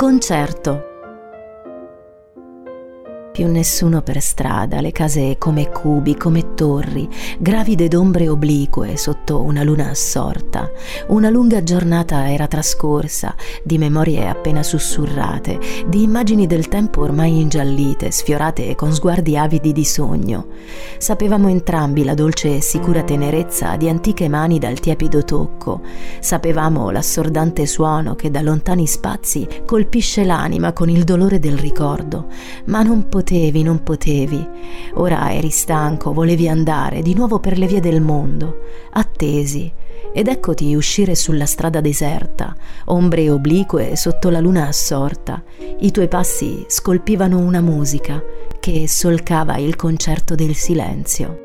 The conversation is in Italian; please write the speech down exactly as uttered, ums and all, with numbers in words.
Concerto. Più nessuno per strada, le case come cubi, come torri, gravide d'ombre oblique sotto una luna assorta. Una lunga giornata era trascorsa, di memorie appena sussurrate, di immagini del tempo ormai ingiallite, sfiorate con sguardi avidi di sogno. Sapevamo entrambi la dolce e sicura tenerezza di antiche mani dal tiepido tocco. Sapevamo l'assordante suono che da lontani spazi colpisce l'anima con il dolore del ricordo, ma non potevi, non potevi. Ora eri stanco, volevi andare di nuovo per le vie del mondo. Attesi, ed eccoti uscire sulla strada deserta, ombre oblique sotto la luna assorta. I tuoi passi scolpivano una musica che solcava il concerto del silenzio.